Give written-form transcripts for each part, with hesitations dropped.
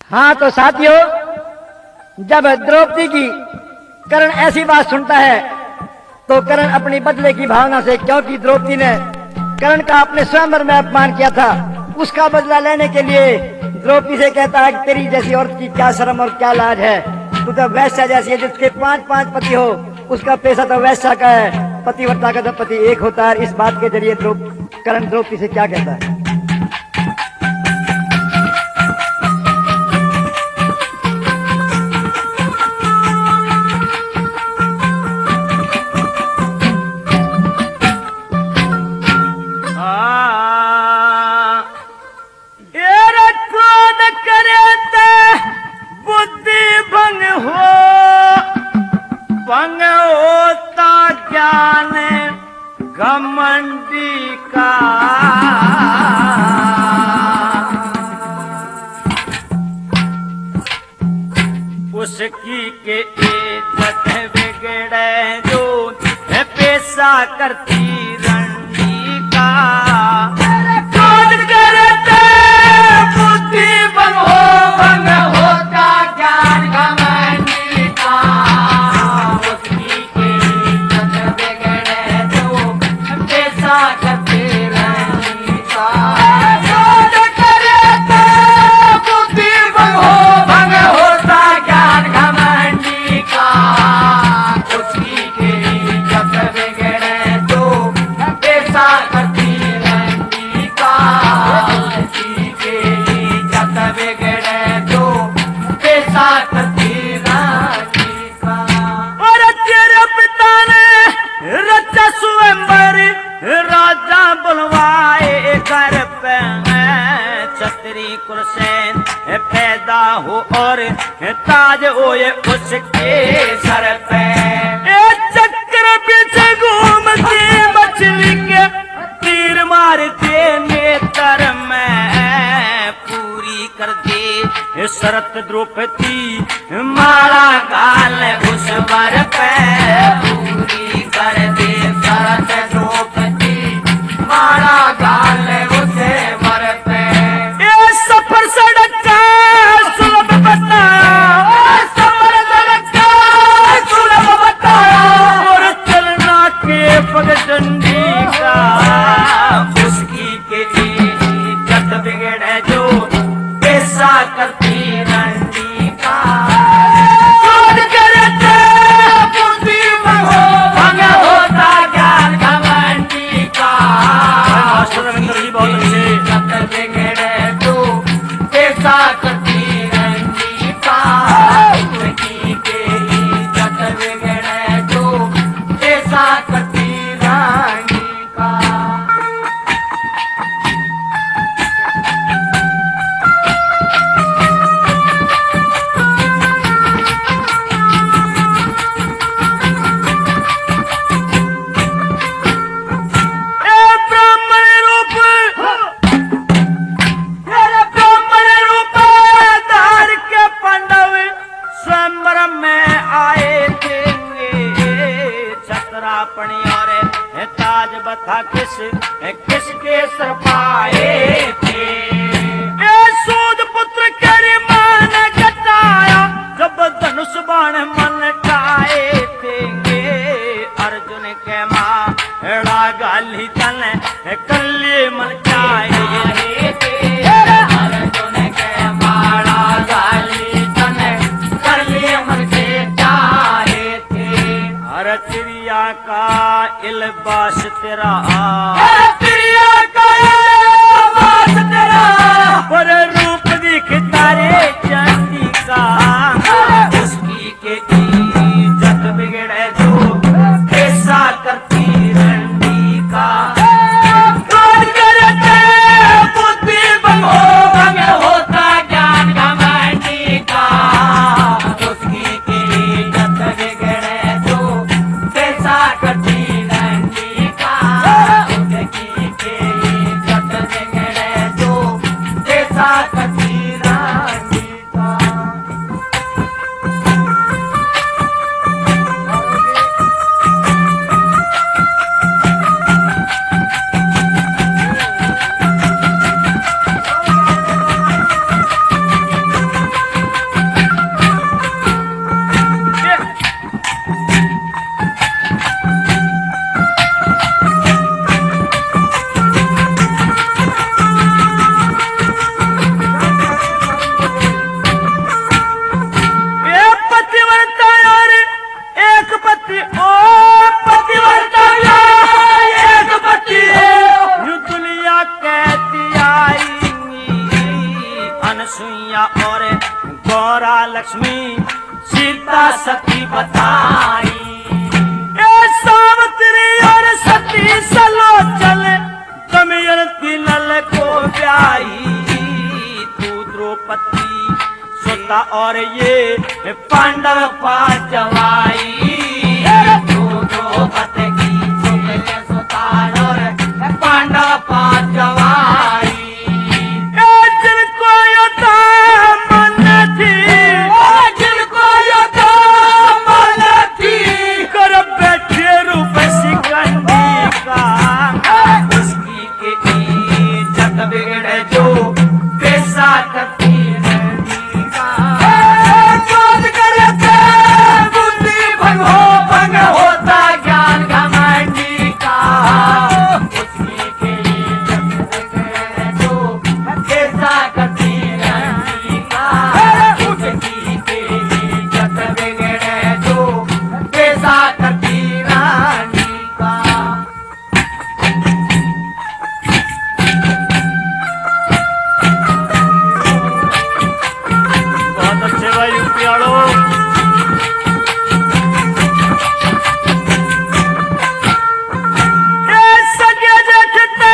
हाँ तो साथियों, जब द्रौपदी की कर्ण ऐसी बात सुनता है तो कर्ण अपनी बदले की भावना से, क्योंकि द्रौपदी ने कर्ण का अपने स्वयंवर में अपमान किया था, उसका बदला लेने के लिए द्रौपदी से कहता है कि तेरी जैसी औरत की क्या शर्म और क्या लाज है, तू तो वैश्या जैसी है जिसके 5-5 पति हो, उसका पैसा तो वैश्या का है, पतिव्रता का तो पति एक होता है। इस बात के जरिए कर्ण द्रौपदी से क्या कहता है? घमंडी का उसकी के इज्जत बिगड़े जो है पैसा करती रंडी का। क्रोध करते बुद्धि भंग होता ज्ञान घमंडी का। उसकी के इज्जत बिगड़े जो पैसा करती रंडी का। क्रोध करते बुद्धि भंग होता ज्ञान घमंडी का। उसकी के इज्जत बिगड़े जो पैसा करती रंडी का। उसकी के इज्जत बिगड़े जो पैसा करती रंडी का। और तेरे पिता ने रचा स्वयंवर राजा बुलवाए घर पे, छतरी कुल से पैदा हो और ताज होए उसके सर पे। चक्र पीछे घूमती मछली के तीर मारते नेत्र में। पूरी कर दे शरत द्रौपदी माला गाल उस वर पे। पूरी कर दे शरत द्रौपदी माला गाल उस वर पे। ये सफर सड़क का सुलभ बताया, सफर सड़क का सुलभ बताया। और चलना के पगडंडी का। उसकी के इज्जत बिगड़े जो पैसा करती रंडी का। क्रोध करते बुद्धि भंग होता ज्ञान घमंडी का। इज्जत बिगड़े जो पैसा करती रंडी का। उसकी के इज्जत बिगड़े जो पैसा करती रंडी का। ताज बता किसके सर पाए थे। सूद पुत्र कर मान जताया जब धनुष बाण मन खाए थे। अर्जुन के माँ गाली तन कर लिए मन चाहे थे। अर्जुन के माड़ा गाली तन कर लिए मन के चाहे थे। हर चिड़िया का इलबास तेरा, चिड़िया का इलबास तेरा। पर रूप दिखता रे चांदी का। उसकी के इज्जत बिगड़े जो पैसा करती रंडी का। क्रोध करते बुद्धि भंग होता ज्ञान घमंडी का। उसकी के इज्जत बिगड़े जो पैसा करती रंडी का। सुइया और गौरा लक्ष्मी सीता सती बताई। ए सावित्री और सती सलोचन दमयंती नल को ब्याई। तू द्रौपदी सुता और ये पांडव पांचवाई। तू द्रौपदी की सुता और पांडव पांचवाई। जिनको योद्धा मन थी, जिनको योद्धा मन थी, कर बैठे रूप शिकंडी का। उसकी के इज्जत बिगड़े जो पैसा करती रहती का। बात करे थे बुद्धि भंग होता ज्ञान घमंडी का। उसकी के इज्जत बिगड़े जो पैसा करती रहती का। उसकी के इज्जत बिगड़े जो पैसा करती रहती का। बहुत अच्छे भाई यूपीआड़ो। सगे जठते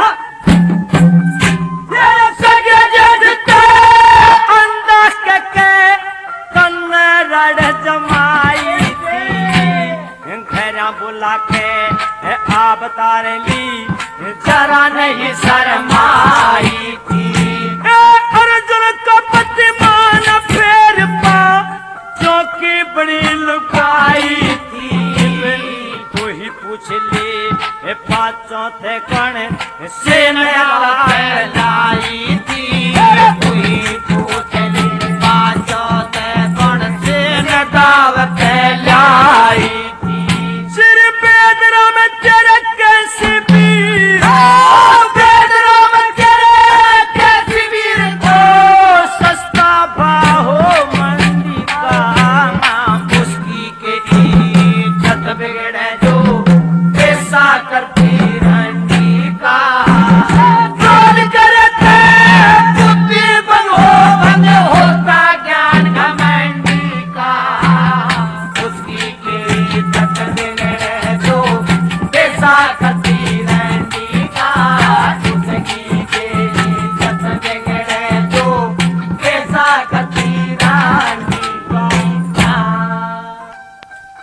सगे जठते अंदा के कन्नड़ जमाई थी। घरा बुला के आप तारे ली जरा नहीं शर्मा।